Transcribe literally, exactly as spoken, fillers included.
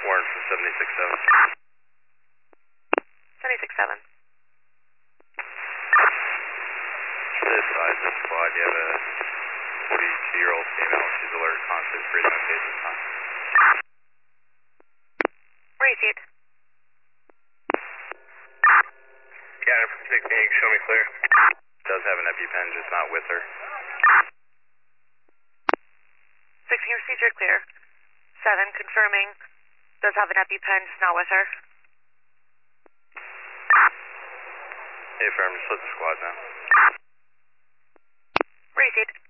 Warren from seventy-six seven. seventy-six seven. This size of squad, you have a forty-two-year-old female. She's alert, constant, breathing okay at this time. Received. Yeah, from sixteen, show me clear. Does have an EpiPen, just not with her. sixteen received, you're clear. seven confirming. Does have an EpiPen, just not with her. Hey, firm, just let the squad now. Received.